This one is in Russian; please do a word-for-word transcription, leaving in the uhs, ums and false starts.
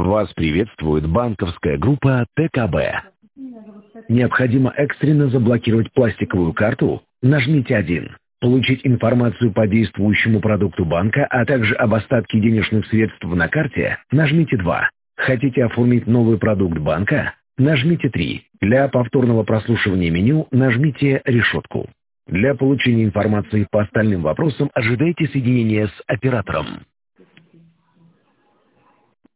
Вас приветствует банковская группа тэ ка бэ. Необходимо экстренно заблокировать пластиковую карту? Нажмите один. Получить информацию по действующему продукту банка, а также об остатке денежных средств на карте? Нажмите два. Хотите оформить новый продукт банка? Нажмите три. Для повторного прослушивания меню нажмите решетку. Для получения информации по остальным вопросам ожидайте соединения с оператором.